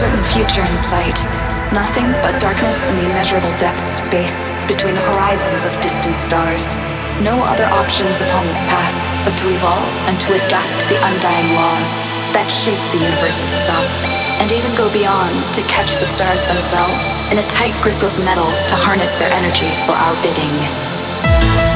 certain future in sight. Nothing but darkness and the immeasurable depths of space between the horizons of distant stars. No other options upon this path but to evolve and to adapt to the undying laws that shape the universe itself, and even go beyond to catch the stars themselves in a tight grip of metal to harness their energy for our bidding.